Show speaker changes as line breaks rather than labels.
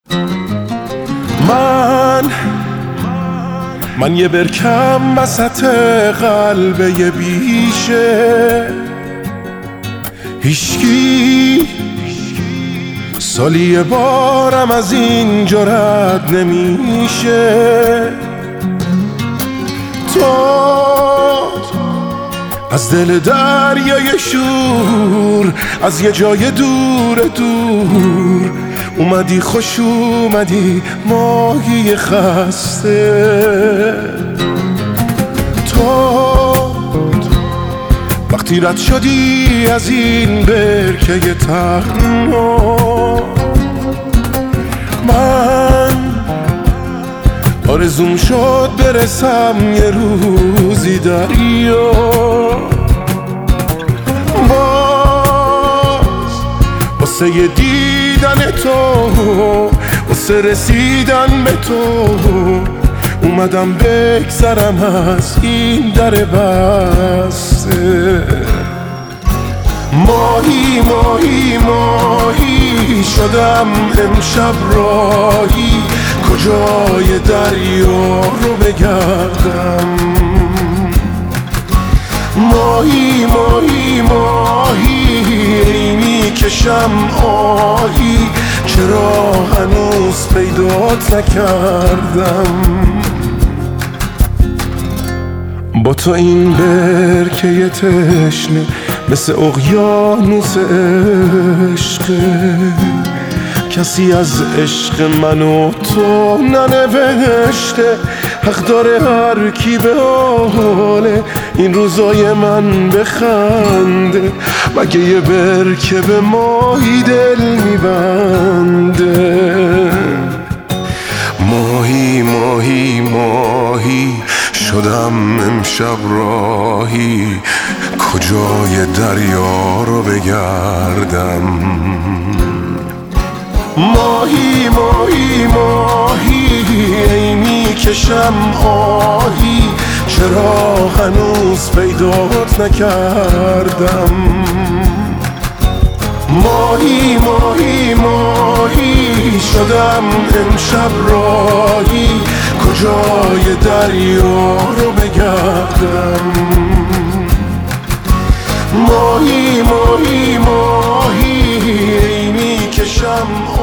من یه برکم وسط قلب یه بیشه، هیچکی سالی یه بارم از اینجا رد نمیشه. تو از دل دریای شور، از یه جای دور اومدی، خوش اومدی ماهی خسته. تو وقتی رد شدی از این برکه تنها، من آرزوم شد برسم یه روزی دریا. باز واسه یه دیدن تو، واسه رسیدن به تو اومدم بگذرم از این در بسته. ماهی ماهی ماهی شدم امشب راهی، کجای دریا رو بگردم. ماهی ماهی ماهی میکشم آهی، چرا هنوز پیدات نکردم. با تو این برکه تشنه مثل اقیانوس عشقه، کسی از عشق من و تو ننوشته. حق داره هر کی به حال این روزای من بخنده، مگه یه برکه به ماهی دل میبنده. ماهی ماهی ماهی شدم امشب راهی، کجای دریا رو بگردم. ماهی ماهی ماهی میکشم آهی، چرا هنوز پیدات نکردم. ماهی ماهی ماهی شدم امشب راهی، کجای دریا رو بگردم. ماهی ماهی ماهی میکشم